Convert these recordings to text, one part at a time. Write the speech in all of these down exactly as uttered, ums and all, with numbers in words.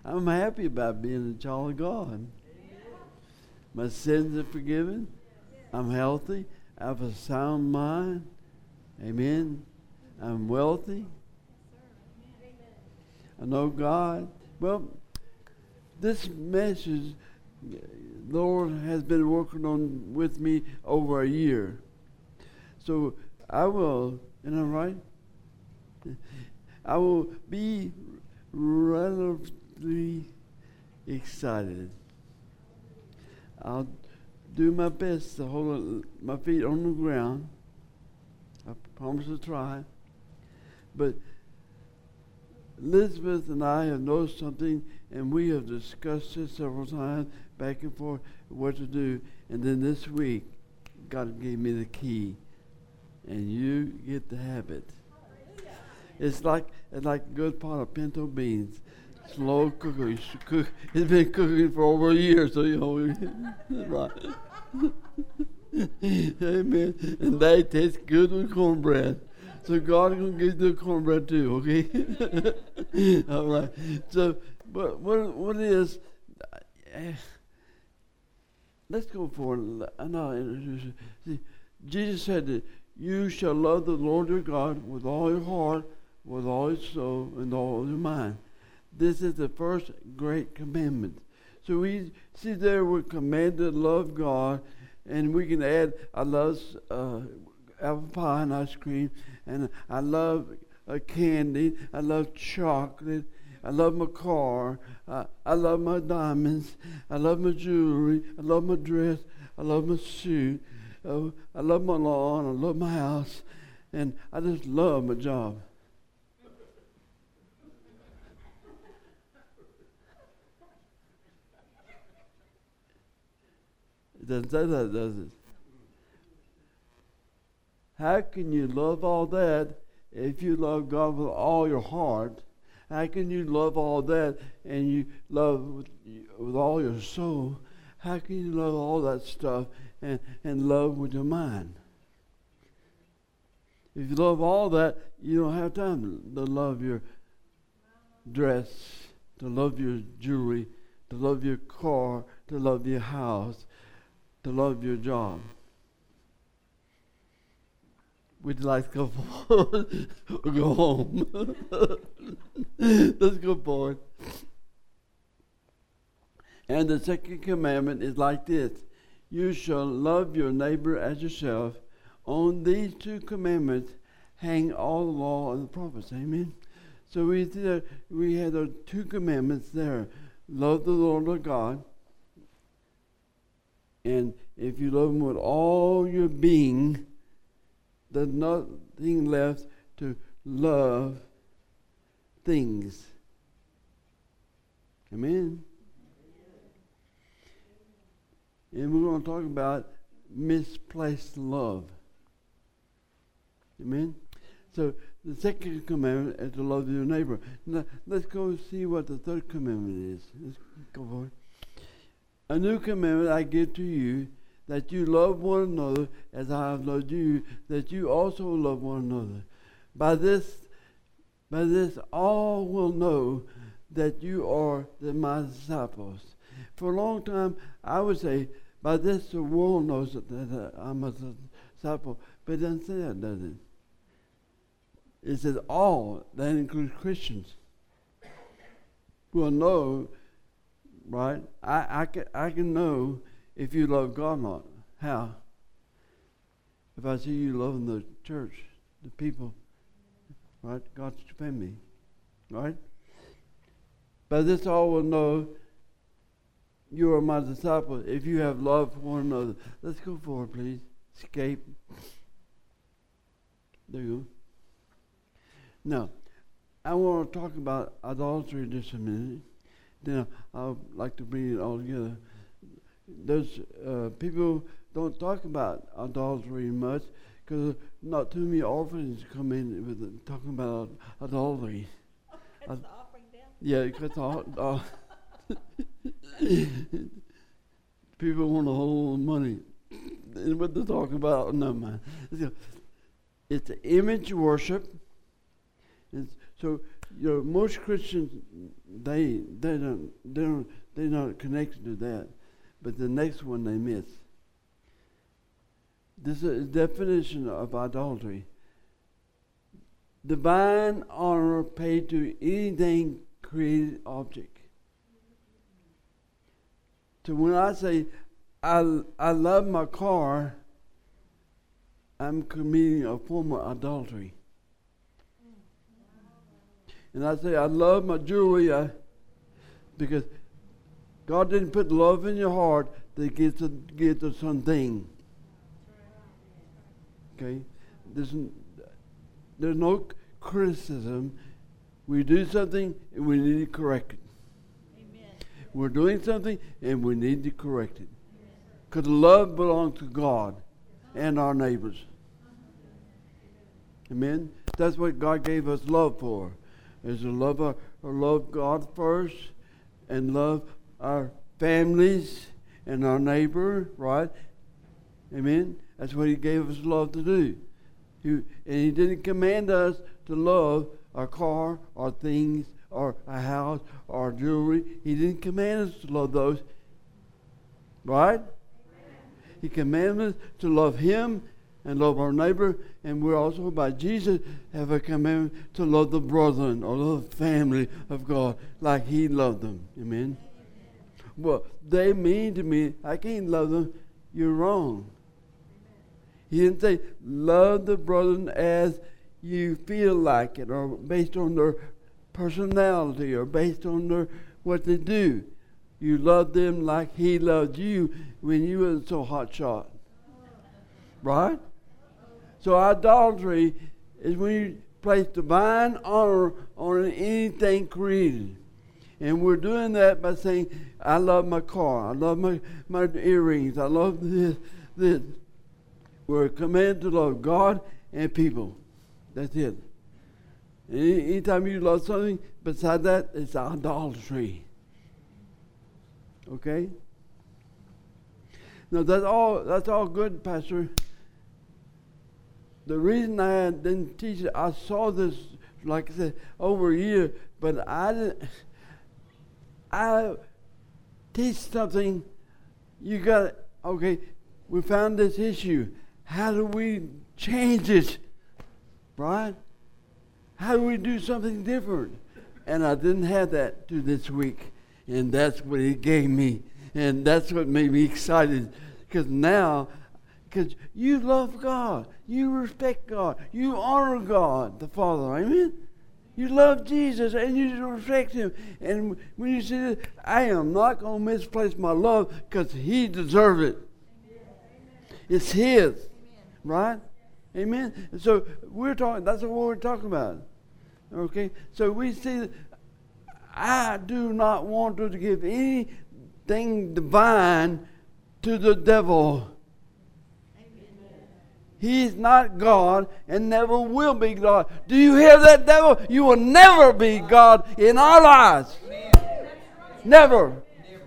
I'm happy about being a child of God. My sins are forgiven. I'm healthy. I have a sound mind. Amen. I'm wealthy. I know God. Well, this message, the Lord has been working on with me over a year. So I will, am I right? I will be relatively excited. I'll do my best to hold my feet on the ground. I promise to try. But Elizabeth and I have noticed something, and we have discussed it several times, back and forth, what to do. And then this week, God gave me the key, and you get to have it. It's like it's like a good pot of pinto beans. Slow cooker. You should cook. It's been cooking for over a year, so you know. Right. Amen. And they taste good with cornbread. So God is going to give you the cornbread too, okay? All right. So, but what what it is? Uh, let's go for it. And I'll introduce you. See, Jesus said that you shall love the Lord your God with all your heart, with all your soul, and all your mind. This is the first great commandment. So we see there we're commanded to love God, and we can add, I love uh, apple pie and ice cream, and I love uh, candy, I love chocolate, I love my car, uh, I love my diamonds, I love my jewelry, I love my dress, I love my suit, uh, I love my lawn, I love my house, and I just love my job. It doesn't say that, does it? How can you love all that if you love God with all your heart? How can you love all that and you love with, with all your soul? How can you love all that stuff and, and love with your mind? If you love all that, you don't have time to, to love your dress, to love your jewelry, to love your car, to love your house, to love your job. Would you like to go forward or go home? Let's go forward. And the second commandment is like this. You shall love your neighbor as yourself. On these two commandments hang all the law and the prophets. Amen? So we see that we had our two commandments there. Love the Lord our God. And if you love him with all your being, there's nothing left to love things. Amen? And we're going to talk about misplaced love. Amen? So the second commandment is to love your neighbor. Now let's go see what the third commandment is. Let's go forward. A new commandment I give to you, that you love one another as I have loved you, that you also love one another. By this, by this all will know that you are the, my disciples. For a long time, I would say, by this the world knows that, that I'm a disciple. But it doesn't say that, does it? It says all, that includes Christians, will know. Right? I, I, can, I can know if you love God or not. How? If I see you loving the church, the people, right? God's family, right? By this all will know you are my disciple if you have love for one another. Let's go forward, please. Escape. There you go. Now, I want to talk about idolatry just a minute. Then I'd like to bring it all together. There's uh, people don't talk about adultery much because not too many orphans come in with it, talking about adultery. Cuts the offering down. Yeah, it cuts all. Uh, people want a whole money. And what they're talking about, no man. It's image worship. It's, so You know, most Christians, they they don't they don't they're not connected to that, but the next one they miss. This is a definition of idolatry. Divine honor paid to anything created object. So when I say I I love my car, I'm committing a form of adultery. And I say I love my jewelry I, because God didn't put love in your heart to get to get to something. Okay, there's there's no criticism. We do something and we need to correct it. Amen. We're doing something and we need to correct it. Because love belongs to God and our neighbors. Amen. That's what God gave us love for. Is to love our, or love God first, and love our families and our neighbor, right? Amen. That's what He gave us love to do. He, and He didn't command us to love our car, our things, or our house, or our jewelry. He didn't command us to love those, right? Amen. He commanded us to love Him and love our neighbor, and we're also, by Jesus, have a commandment to love the brethren or love the family of God like He loved them. Amen? Well, they mean to me, I can't love them. You're wrong. He didn't say, love the brethren as you feel like it, or based on their personality, or based on their what they do. You love them like He loved you when you were so hot shot. Right? So idolatry is when you place divine honor on anything created. And we're doing that by saying, I love my car, I love my, my earrings, I love this, this. We're commanded to love God and people. That's it. Any, anytime you love something beside that, it's idolatry. Okay? Now that's all that's all good, Pastor. The reason I didn't teach it, I saw this, like I said, over a year, but I didn't. I teach something. You got okay. We found this issue. How do we change it? Right? How do we do something different? And I didn't have that to this week, and that's what He gave me, and that's what made me excited, because now. Because you love God. You respect God. You honor God, the Father. Amen? You love Jesus and you respect Him. And when you say this, I am not going to misplace my love because He deserves it. Amen. It's His. Amen. Right? Amen? And so we're talking, that's what we're talking about. Okay? So we see that I do not want to give anything divine to the devil. He's not God and never will be God. Do you hear that, devil? You will never be God in our lives. Amen. Never.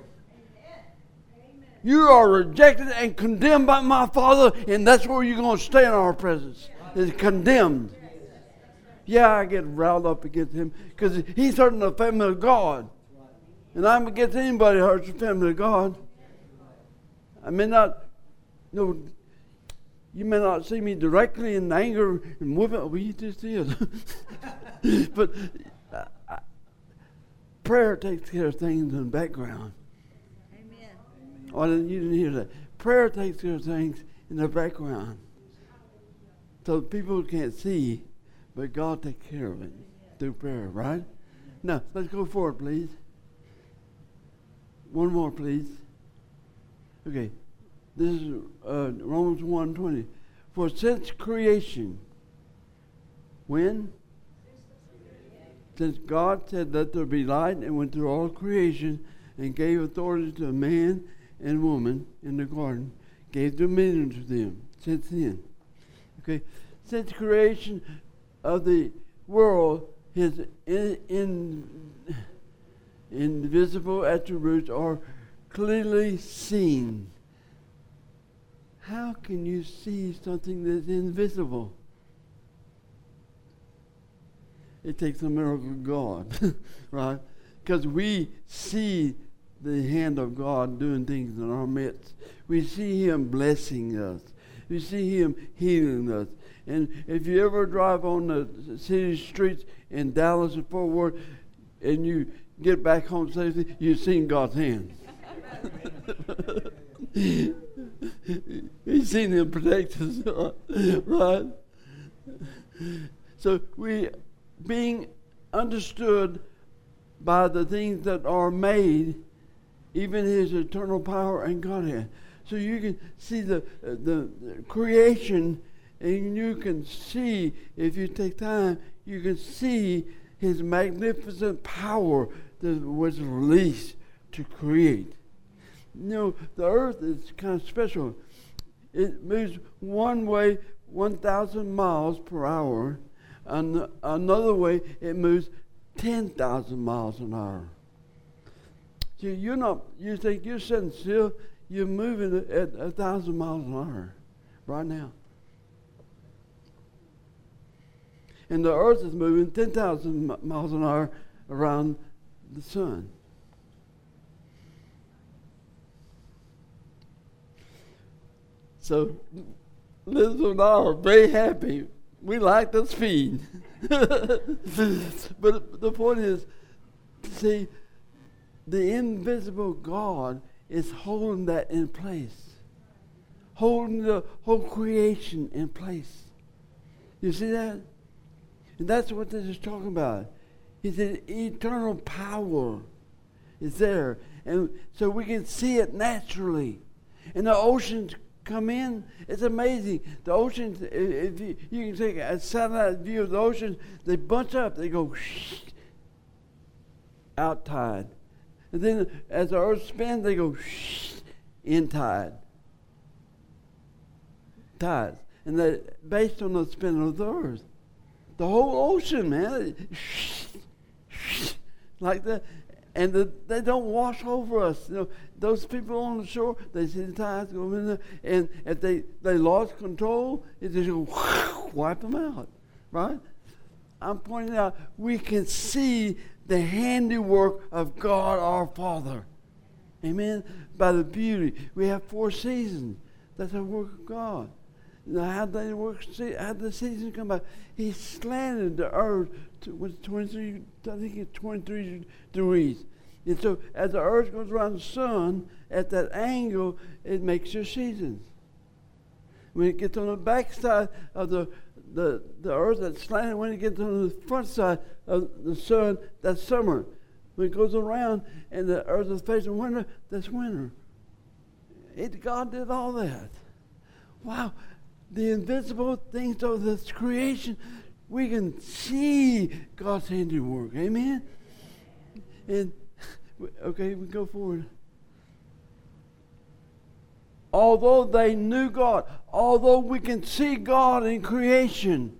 You are rejected and condemned by my Father, and that's where you're going to stay in our presence. Is condemned. Yeah, I get riled up against him because he's hurting the family of God. And I'm against anybody who hurts the family of God. I may not, you know, you may not see me directly in anger and whooping. Well, you just did. But uh, uh, prayer takes care of things in the background. Amen. Oh, you didn't hear that. Prayer takes care of things in the background. So people can't see, but God takes care of it through prayer, right? Now, let's go forward, please. One more, please. Okay. This is uh, Romans one twenty. For since creation, when? Since God said, let there be light, and went through all creation, and gave authority to man and woman in the garden, gave dominion to them, since then. Okay? Since creation of the world, His in, in, invisible attributes are clearly seen. How can you see something that's invisible? It takes a miracle of God, right? Because we see the hand of God doing things in our midst. We see Him blessing us. We see Him healing us. And if you ever drive on the city streets in Dallas and Fort Worth, and you get back home safely, you've seen God's hand. He's seen Him protect us, right? So we, being understood by the things that are made, even His eternal power and Godhead. So you can see the, the the creation, and you can see, if you take time, you can see His magnificent power that was released to create. You know, the earth is kind of special. It moves one way one thousand miles per hour, and another way it moves ten thousand miles an hour. See, you're not, you think you're sitting still, you're moving at a thousand miles an hour right now. And the earth is moving ten thousand miles an hour around the sun. So, Liz and I are very happy. We like the speed. But the point is, see, the invisible God is holding that in place, holding the whole creation in place. You see that? And that's what this is talking about. He said eternal power is there. And so we can see it naturally. And the oceans come in. It's amazing. The oceans, if you, you can take a satellite view of the oceans, they bunch up. They go out tide. And then as the earth spins, they go in tide. Tides. And they're based on the spin of the earth. The whole ocean, man. Like that. And the, they don't wash over us. You know, those people on the shore, they see the tides go in there, and if they, they lost control, it just go wipe them out, right? I'm pointing out, we can see the handiwork of God our Father. Amen? By the beauty. We have four seasons. That's the work of God. Now, how they work? How the seasons come by? He slanted the earth to was twenty-three. I think it's twenty-three degrees. And so, as the earth goes around the sun at that angle, it makes your seasons. When it gets on the back side of the the the earth that's slanted, when it gets on the front side of the sun, that's summer. When it goes around and the earth is facing winter, that's winter. It, God did all that. Wow. The invisible things of this creation, we can see God's handiwork. Amen? And, okay, we go forward. Although they knew God, although we can see God in creation,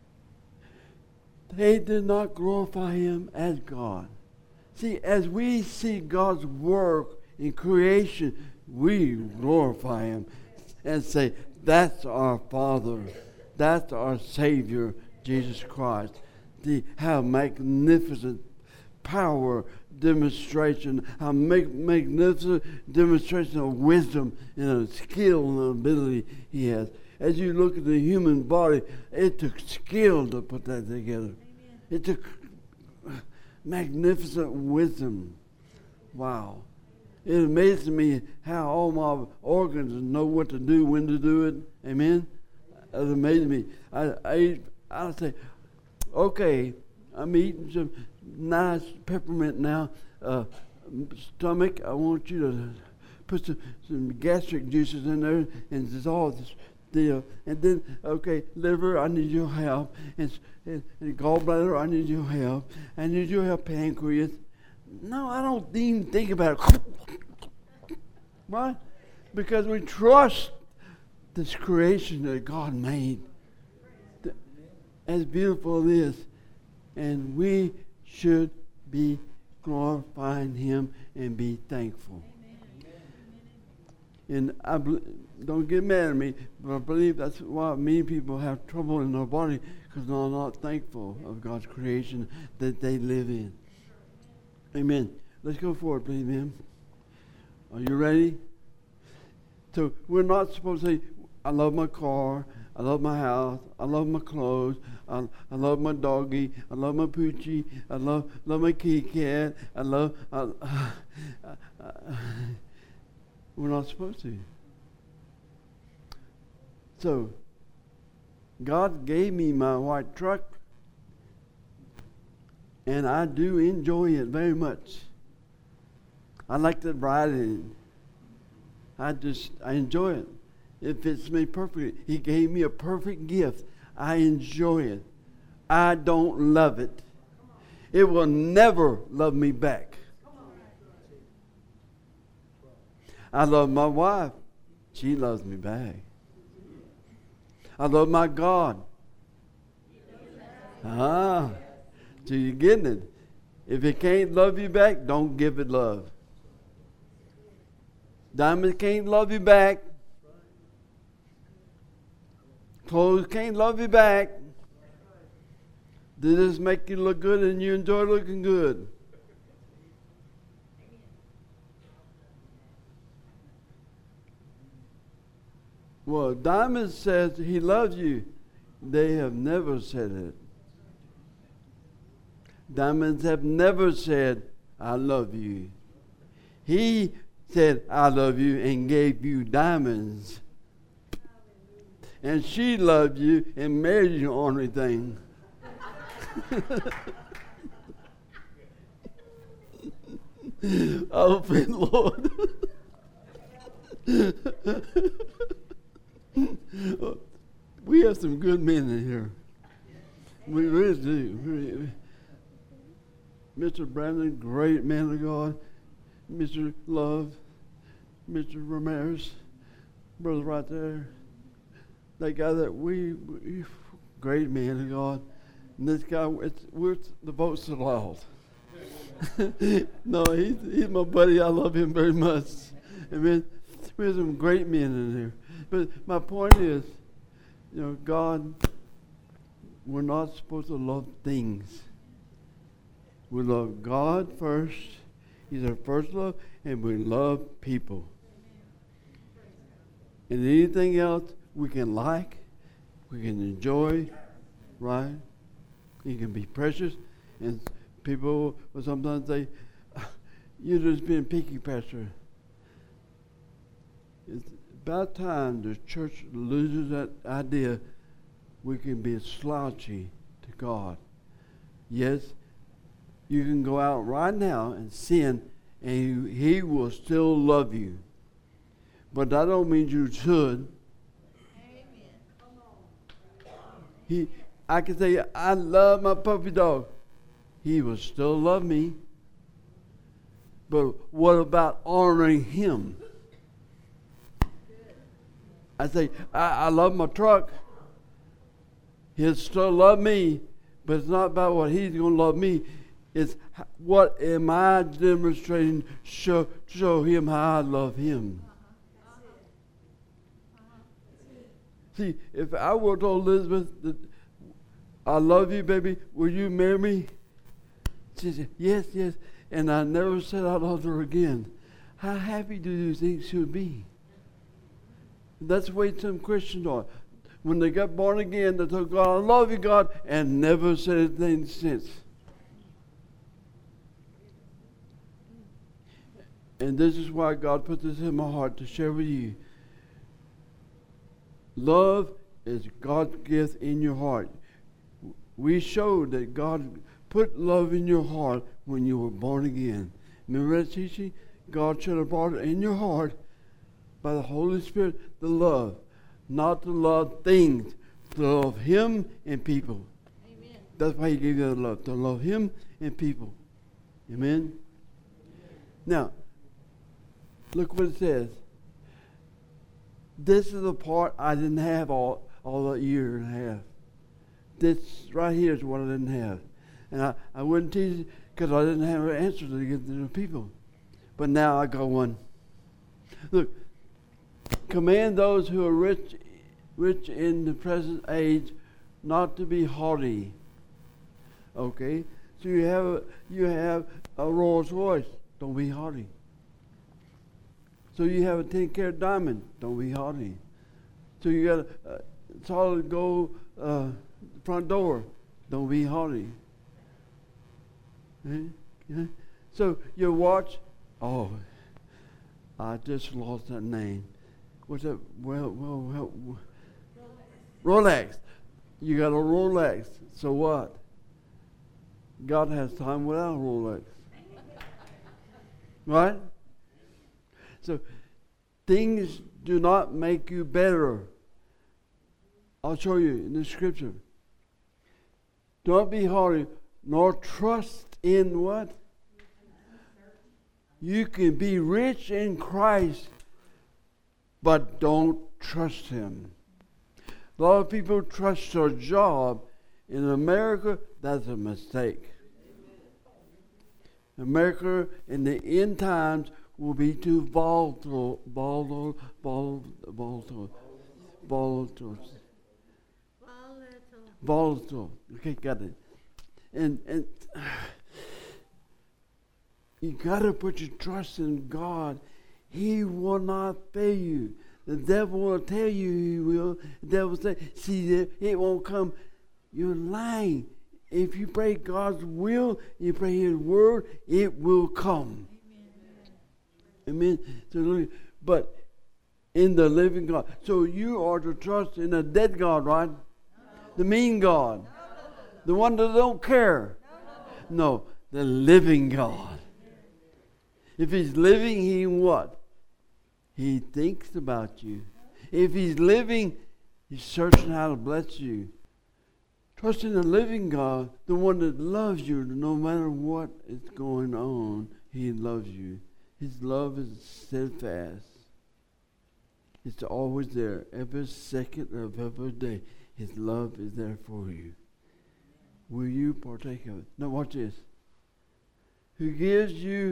they did not glorify Him as God. See, as we see God's work in creation, we glorify Him and say, that's our Father. That's our Savior, Jesus Christ. The, how magnificent power demonstration, how mag- magnificent demonstration of wisdom and of skill and ability He has. As you look at the human body, it took skill to put that together. Amen. It took magnificent wisdom. Wow. It amazes me how all my organs know what to do, when to do it. Amen? It amazes me. I, I, I'll say, okay, I'm eating some nice peppermint now. Uh, stomach, I want you to put some, some gastric juices in there and dissolve this deal. And then, okay, liver, I need your help. And, and, and gallbladder, I need your help. I need your help, pancreas. No, I don't even think about it. Right? Because we trust this creation that God made. As beautiful as it is. And we should be glorifying Him and be thankful. Amen. And I bel don't get mad at me, but I believe that's why many people have trouble in their body, because they're not thankful of God's creation that they live in. Amen. Let's go forward, please, ma'am. Are you ready? So we're not supposed to say, I love my car, I love my house, I love my clothes, I, I love my doggy, I love my poochie, I love love my kitty cat, I love... I, uh, uh, uh, we're not supposed to. So, God gave me my white truck, and I do enjoy it very much. I like to ride in it. I just, I enjoy it. It fits me perfectly. He gave me a perfect gift. I enjoy it. I don't love it. It will never love me back. I love my wife. She loves me back. I love my God. Ah, so you're getting it. If it can't love you back, don't give it love. Diamonds can't love you back. Clothes can't love you back. They just make you look good and you enjoy looking good. Well, Diamond says he loves you. They have never said it. Diamonds have never said, I love you. He said, I love you, and gave you diamonds. And she loved you and married you on everything. Oh, friend Lord. We have some good men in here. We really do. Really. Mister Brandon, great man of God. Mister Love, Mister Ramirez, brother right there. That guy that we, we great man of God. And this guy, it's, we're the boat's so loud. No, he's, he's my buddy. I love him very much. Amen. We have some great men in here. But my point is, you know, God, we're not supposed to love things. We love God first. He's our first love, and we love people. And anything else we can like, we can enjoy, right? It can be precious. And people will sometimes say, you're just being picky, Pastor. It's about time the church loses that idea we can be slouchy to God. Yes, you can go out right now and sin, and he, he will still love you. But that don't mean you should. Amen. He, I can say, I love my puppy dog. He will still love me. But what about honoring him? I say, I, I love my truck. He'll still love me, but it's not about what he's going to love me. It's what am I demonstrating show show him how I love him. See, if I were told Elizabeth that I love you, baby, will you marry me? She said, yes, yes. And I never said I loved her again. How happy do you think she would be? That's the way some Christians are. When they got born again, they told God, I love you, God, and never said anything since. And this is why God put this in my heart to share with you. Love is God's gift in your heart. We showed that God put love in your heart when you were born again. Remember that teaching? God should have brought it in your heart by the Holy Spirit, the love. Not to love things, to love Him and people. Amen. That's why He gave you the love, to love Him and people. Amen? Now, look what it says. This is the part I didn't have all, all the year and a half. This right here is what I didn't have. And I, I wouldn't teach it because I didn't have an answer to give to the people. But now I got one. Look, Command those who are rich, rich in the present age, not to be haughty. Okay, so you have a, you have a Rolls Royce. Don't be haughty. So you have a ten carat diamond. Don't be haughty. So you got a, a solid gold uh, front door. Don't be haughty. Okay? Okay? So your watch. Oh, I just lost that name. What's that? Well, well, well. Rolex. You got a Rolex. So what? God has time without a Rolex. Right? So things do not make you better. I'll show you in the scripture. Don't be haughty, nor trust in what? You can be rich in Christ, but don't trust Him. A lot of people trust their job. In America, that's a mistake. America in the end times will be too volatile, volatile, volatile, volatile, volatile, volatile. Okay, got it. And and you got to put your trust in God. He will not fail you. The devil will tell you he will. The devil will say, see, it won't come. You're lying. If you pray God's will, you pray His word, it will come. Amen. Amen. So, but in the living God. So you are to trust in a dead God, right? No. The mean God. No. The one that don't care. No. No, the living God. If He's living, He what? He thinks about you. If He's living, He's searching how to bless you. Trust in the living God, the one that loves you no matter what is going on. He loves you. His love is steadfast. It's always there. Every second of every day, His love is there for you. Will you partake of it? Now watch this. Who gives you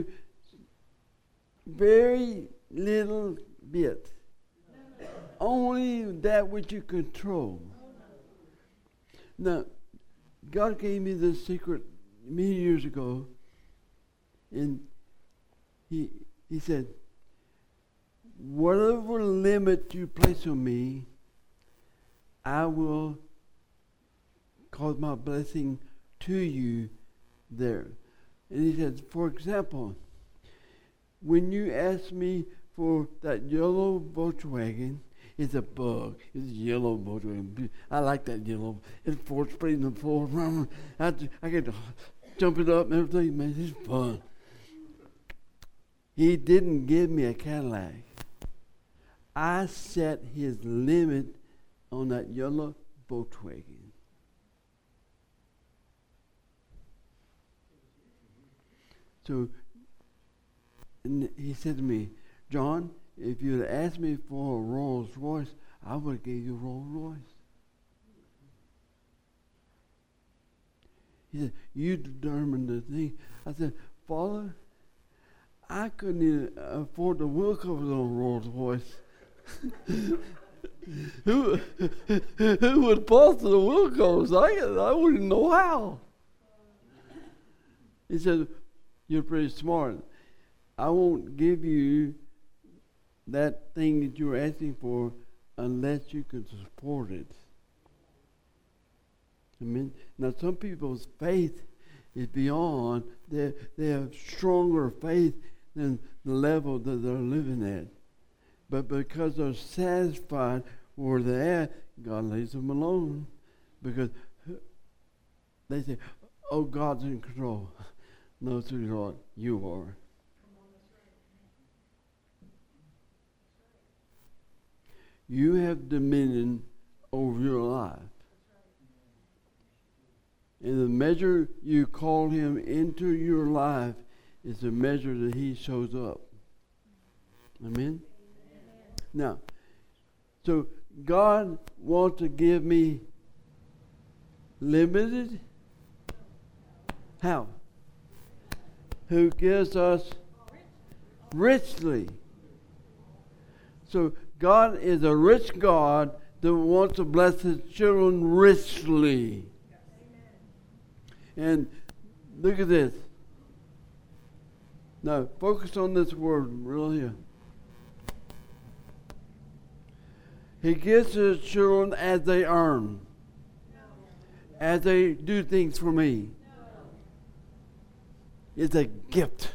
very little bit. Only that which you control. Now, God gave me this secret many years ago, and He He said, whatever limit you place on me, I will cause my blessing to you there. And He said, for example, when you ask me for that yellow Volkswagen, it's a bug. It's a yellow Volkswagen. I like that yellow. It's four sprayed in the floor. I, I get to jump it up and everything. Man, it's fun. He didn't give me a Cadillac. I set His limit on that yellow Volkswagen. So, and He said to me, John, if you'd asked me for a Rolls Royce, I would have gave you a Rolls Royce. He said, you determined the thing. I said, Father, I couldn't even afford the wheel covers on a Rolls Royce. who, who would bolster the wheel covers? I, I wouldn't know how. He said, you're pretty smart. I won't give you that thing that you're asking for unless you can support it. I mean, now some people's faith is beyond, they they have stronger faith than the level that they're living at. But because they're satisfied where they're at, God leaves them alone. Because they say, oh, God's in control. No, sweetheart, you are. You have dominion over your life. And the measure you call Him into your life is the measure that He shows up. Amen? Amen. Now, so God wants to give me limited. How? Who gives us richly. So God is a rich God that wants to bless his children richly. And look at this. Now, focus on this word real here. He gives to his children as they earn, as they do things for me. It's a gift.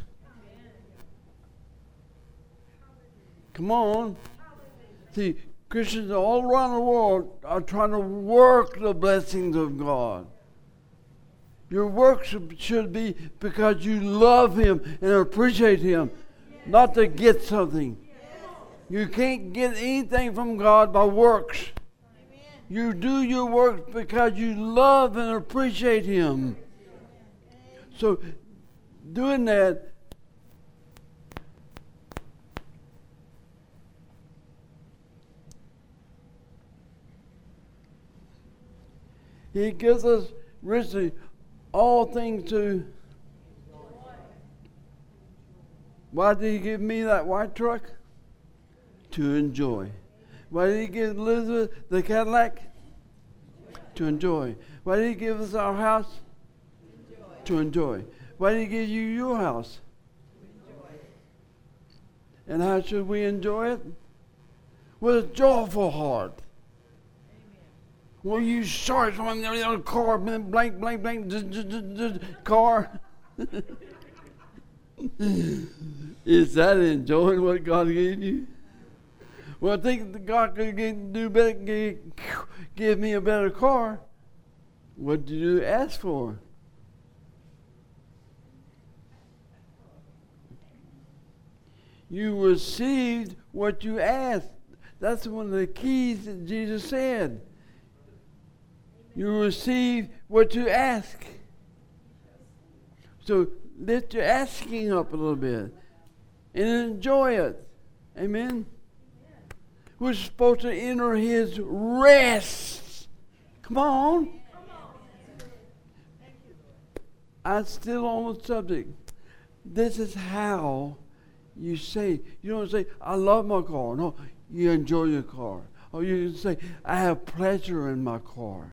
Come on. See, Christians all around the world are trying to work the blessings of God. Your work should, should be because you love him and appreciate him, not to get something. You can't get anything from God by works. You do your work because you love and appreciate him. So, doing that, he gives us richly all things to. Why did he give me that white truck? To enjoy. Why did he give Elizabeth the Cadillac? To enjoy. Why did he give us our house? Enjoy. To enjoy. Why did he give you your house? Enjoy. And how should we enjoy it? With a joyful heart. Well, you start on the car, blank, blank, blank, z- z- z- z- car. Is that enjoying what God gave you? Well, I think that God could get, do better, give, give me a better car. What did you ask for? You received what you asked. That's one of the keys that Jesus said. You receive what you ask. So lift your asking up a little bit and enjoy it. Amen? We're supposed to enter his rest. Come on. I'm still on the subject. This is how you say. You don't say, I love my car. No, you enjoy your car. Or you can say, I have pleasure in my car.